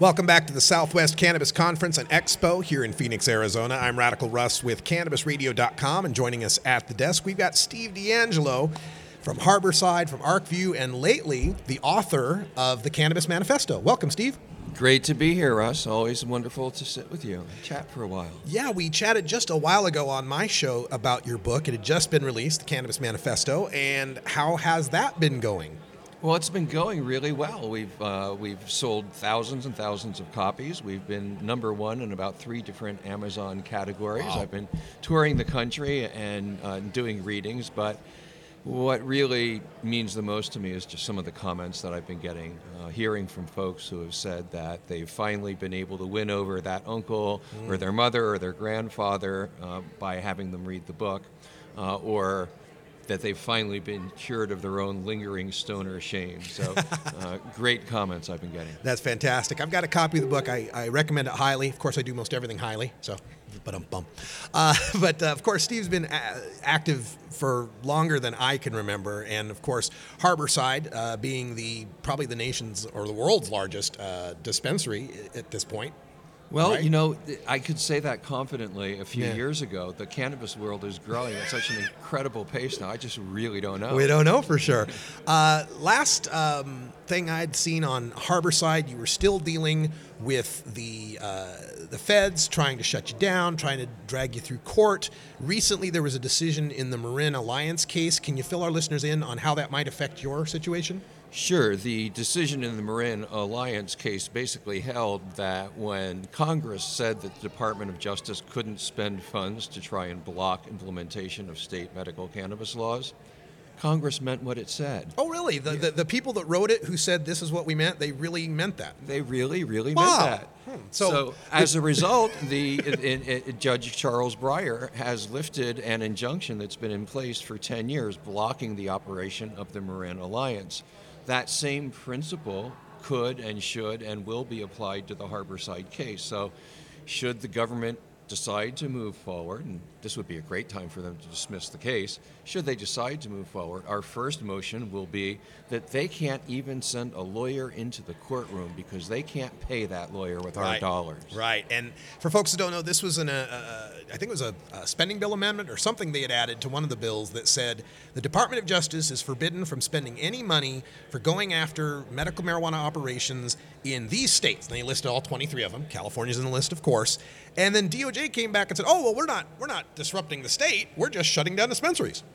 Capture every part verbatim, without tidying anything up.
Welcome back to the Southwest Cannabis Conference and Expo here in Phoenix, Arizona. I'm Radical Russ with Cannabis Radio dot com, and joining us at the desk, we've got Steve DeAngelo from Harborside, from ArcView, and lately the author of the Cannabis Manifesto. Welcome, Steve. Great to be here, Russ. Always wonderful to sit with you and chat for a while. Yeah, we chatted just a while ago on my show about your book. It had just been released, the Cannabis Manifesto, and how has that been going? Well, it's been going really well. We've uh, we've sold thousands and thousands of copies. We've been number one in about three different Amazon categories. Wow. I've been touring the country and uh, doing readings, but what really means the most to me is just some of the comments that I've been getting, uh, hearing from folks who have said that they've finally been able to win over that uncle mm. or their mother or their grandfather uh, by having them read the book, uh, or that they've finally been cured of their own lingering stoner shame. So uh, great comments I've been getting. That's fantastic. I've got a copy of the book. I, I recommend it highly. Of course, I do most everything highly, so but I'm bum. Uh, but uh, of course, Steve's been a- active for longer than I can remember, and of course, Harborside uh, being the probably the nation's or the world's largest uh, dispensary at this point. Well, right? you know, I could say that confidently a few Yeah. years ago. The cannabis world is growing at such an incredible pace now. I just really don't know. We don't know for sure. Uh, last um, thing I'd seen on Harborside, you were still dealing with the uh, the feds trying to shut you down, trying to drag you through court. Recently, there was a decision in the Marin Alliance case. Can you fill our listeners in on how that might affect your situation? Sure. The decision in the Marin Alliance case basically held that when Congress said that the Department of Justice couldn't spend funds to try and block implementation of state medical cannabis laws, Congress meant what it said. Oh, really? The, the the people that wrote it who said this is what we meant, they really meant that? They really, really Wow. meant that. Hmm. So, So- as a result, the in, in, Judge Charles Breyer has lifted an injunction that's been in place for ten years blocking the operation of the Marin Alliance. That same principle could and should and will be applied to the Harborside case. So should the government decide to move forward, and this would be a great time for them to dismiss the case, should they decide to move forward, our first motion will be that they can't even send a lawyer into the courtroom because they can't pay that lawyer with our Right. dollars. Right. And for folks who don't know, this was an, uh, uh, I think it was a, a spending bill amendment or something they had added to one of the bills that said the Department of Justice is forbidden from spending any money for going after medical marijuana operations in these states. And they listed all twenty-three of them. California's in the list, of course. And then D O J came back and said, oh, well, we're not we're not disrupting the state. We're just shutting down dispensaries.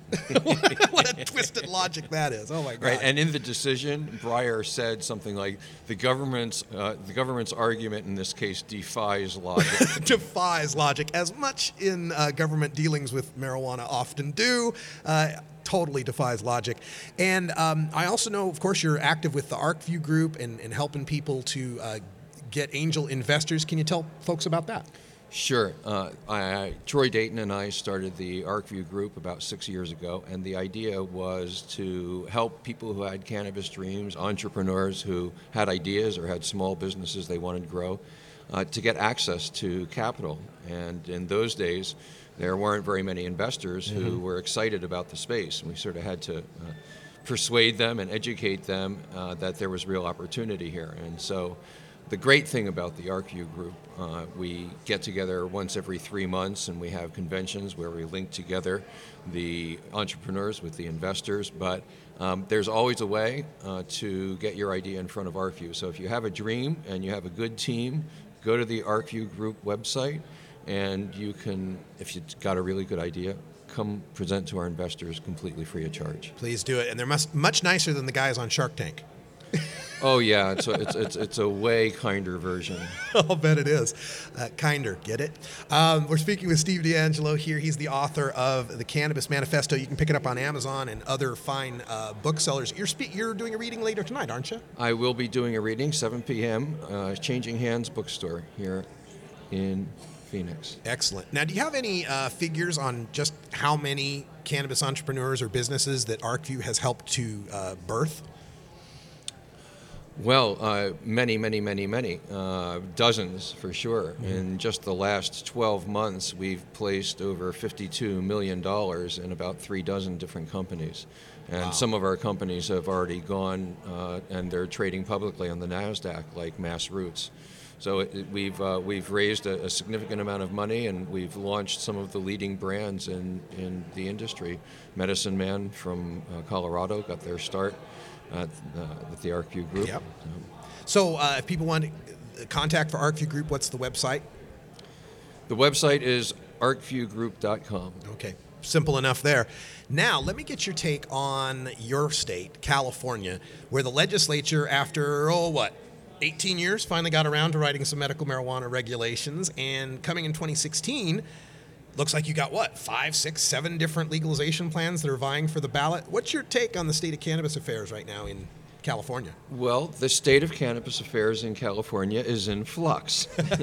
What a twisted logic that is. Oh, my God. Right, and in the decision, Breyer said something like, the government's uh, the government's argument in this case defies logic. Defies logic, as much in uh, government dealings with marijuana often do. Uh, totally defies logic. And um, I also know, of course, you're active with the ArcView group and, and helping people to uh, get angel investors. Can you tell folks about that? Sure. Uh, I, I, Troy Dayton and I started the ArcView group about six years ago, and the idea was to help people who had cannabis dreams, entrepreneurs who had ideas or had small businesses they wanted to grow, uh, to get access to capital. And in those days, there weren't very many investors mm-hmm. who were excited about the space, and we sort of had to uh, persuade them and educate them uh, that there was real opportunity here. And so the great thing about the ArcView group, uh, we get together once every three months and we have conventions where we link together the entrepreneurs with the investors, but um, there's always a way uh, to get your idea in front of ArcView. So if you have a dream and you have a good team, go to the ArcView group website and you can, if you've got a really good idea, come present to our investors completely free of charge. Please do it. And they're must, much nicer than the guys on Shark Tank. Oh yeah, it's a, it's, it's it's a way kinder version. I'll bet it is. Uh, kinder, get it? Um, we're speaking with Steve DeAngelo here. He's the author of the Cannabis Manifesto. You can pick it up on Amazon and other fine uh, booksellers. You're spe- you're doing a reading later tonight, aren't you? I will be doing a reading, seven p.m., uh, Changing Hands Bookstore here in Phoenix. Excellent. Now, do you have any uh, figures on just how many cannabis entrepreneurs or businesses that ArcView has helped to uh, birth? Well, uh, many, many, many, many. Uh, dozens, for sure. Mm-hmm. In just the last twelve months, we've placed over fifty-two million dollars in about three dozen different companies. And Wow. some of our companies have already gone uh, and they're trading publicly on the NASDAQ, like Mass Roots. So it, it- we've uh, we've raised a, a significant amount of money, and we've launched some of the leading brands in, in the industry. Medicine Man from uh, Colorado got their start at, uh, at the ArcView Group. Yep. Um, So uh, if people want to contact for ArcView Group, what's the website? the website is arc view group dot com. Okay, simple enough there. Now, let me get your take on your state, California, where the legislature, after, oh, what, eighteen years, finally got around to writing some medical marijuana regulations. And coming in twenty sixteen, looks like you got, what, five, six, seven different legalization plans that are vying for the ballot. What's your take on the state of cannabis affairs right now in California? Well, the state of cannabis affairs in California is in flux.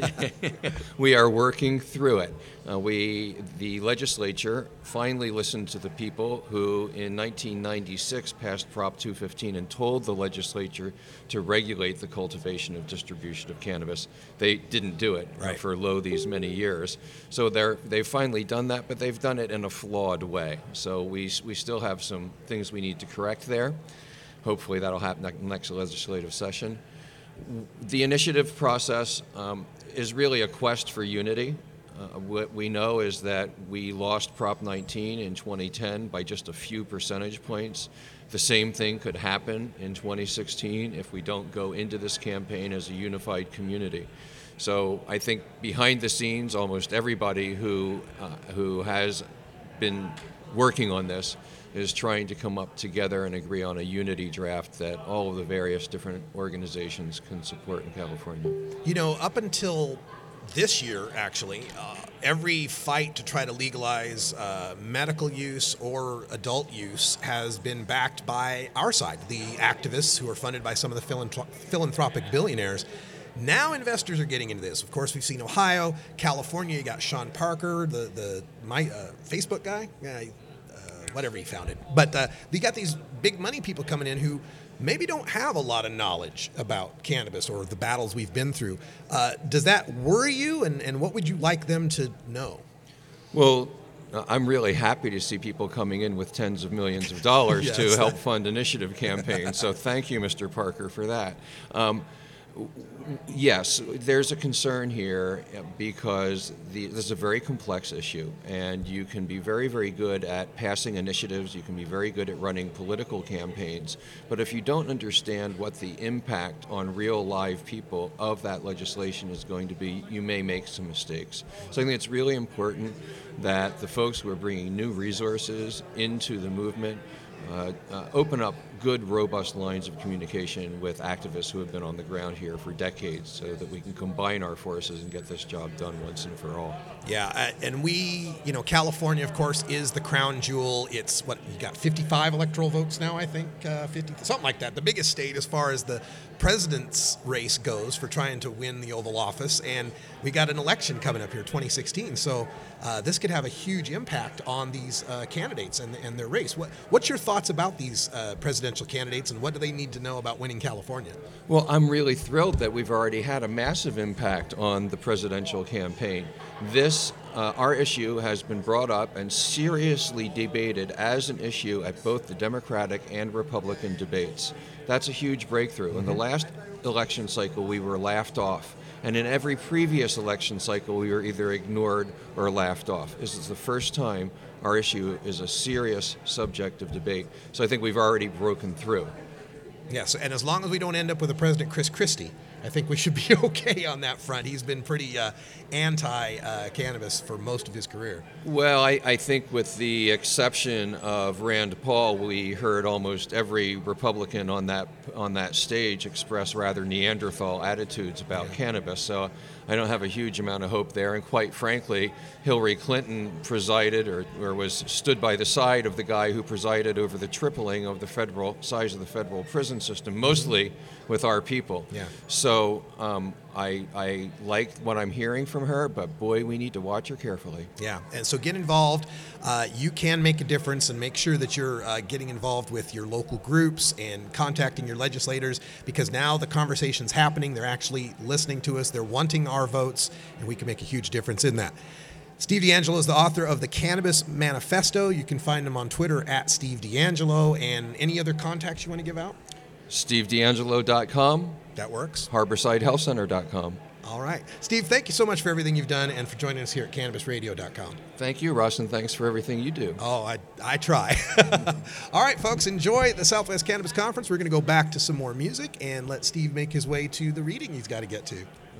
We are working through it. Uh, we, the legislature, finally listened to the people who, in nineteen ninety-six, passed Prop two fifteen and told the legislature to regulate the cultivation of distribution of cannabis. They didn't do it uh, Right. for lo these many years. So they're they've finally done that, but they've done it in a flawed way. So we we still have some things we need to correct there. Hopefully that'll happen ne- next legislative session. The initiative process um, is really a quest for unity. Uh, what we know is that we lost Prop nineteen in twenty ten by just a few percentage points. The same thing could happen in twenty sixteen if we don't go into this campaign as a unified community. So I think behind the scenes, almost everybody who uh, who has been working on this is trying to come up together and agree on a unity draft that all of the various different organizations can support in California. You know, up until this year, actually, uh, every fight to try to legalize uh, medical use or adult use has been backed by our side, the activists who are funded by some of the philanthrop- philanthropic billionaires. Now investors are getting into this. Of course, we've seen Ohio, California. You got Sean Parker, the the my uh, Facebook guy, yeah, uh, whatever he founded. But uh, we got these big money people coming in who maybe don't have a lot of knowledge about cannabis or the battles we've been through. Uh, does that worry you, and, and what would you like them to know? Well, uh, I'm really happy to see people coming in with tens of millions of dollars Yes. to help fund initiative campaigns. So thank you, Mister Parker, for that. Um, Yes, there's a concern here because the, this is a very complex issue, and you can be very, very good at passing initiatives, you can be very good at running political campaigns, but if you don't understand what the impact on real live people of that legislation is going to be, you may make some mistakes. So I think it's really important that the folks who are bringing new resources into the movement Uh, uh, open up good, robust lines of communication with activists who have been on the ground here for decades so that we can combine our forces and get this job done once and for all. Yeah, uh, and we, you know, California, of course, is the crown jewel. It's what, you got fifty-five electoral votes now, I think, uh, fifty, something like that. The biggest state as far as the president's race goes for trying to win the Oval Office. And we got an election coming up here, twenty sixteen. So uh, this could have a huge impact on these uh, candidates and, and their race. What, what's your thoughts about these uh, presidential candidates, and what do they need to know about winning California? Well, I'm really thrilled that we've already had a massive impact on the presidential campaign. This, uh, our issue has been brought up and seriously debated as an issue at both the Democratic and Republican debates. That's a huge breakthrough. Mm-hmm. In the last election cycle, we were laughed off. And in every previous election cycle, we were either ignored or laughed off. This is the first time our issue is a serious subject of debate. So I think we've already broken through. Yes, and as long as we don't end up with a President Chris Christie, I think we should be okay on that front. He's been pretty uh, anti-cannabis uh, for most of his career. Well, I, I think with the exception of Rand Paul, we heard almost every Republican on that on that stage express rather Neanderthal attitudes about Yeah. cannabis. So I don't have a huge amount of hope there. And quite frankly, Hillary Clinton presided or, or was stood by the side of the guy who presided over the tripling of the federal size of the federal prison system, mostly with our people. Yeah. So um, I, I like what I'm hearing from her, but boy, we need to watch her carefully. Yeah, and so get involved. Uh, you can make a difference, and make sure that you're uh, getting involved with your local groups and contacting your legislators, because now the conversation's happening. They're actually listening to us. They're wanting our votes, and we can make a huge difference in that. Steve DeAngelo is the author of the Cannabis Manifesto. You can find him on Twitter at Steve DeAngelo. And any other contacts you want to give out? steve deangelo dot com. That works. harborside health center dot com. All right. Steve, thank you so much for everything you've done and for joining us here at cannabis radio dot com. Thank you, Russ, and thanks for everything you do. Oh, I, I try. All right, folks, enjoy the Southwest Cannabis Conference. We're going to go back to some more music and let Steve make his way to the reading he's got to get to.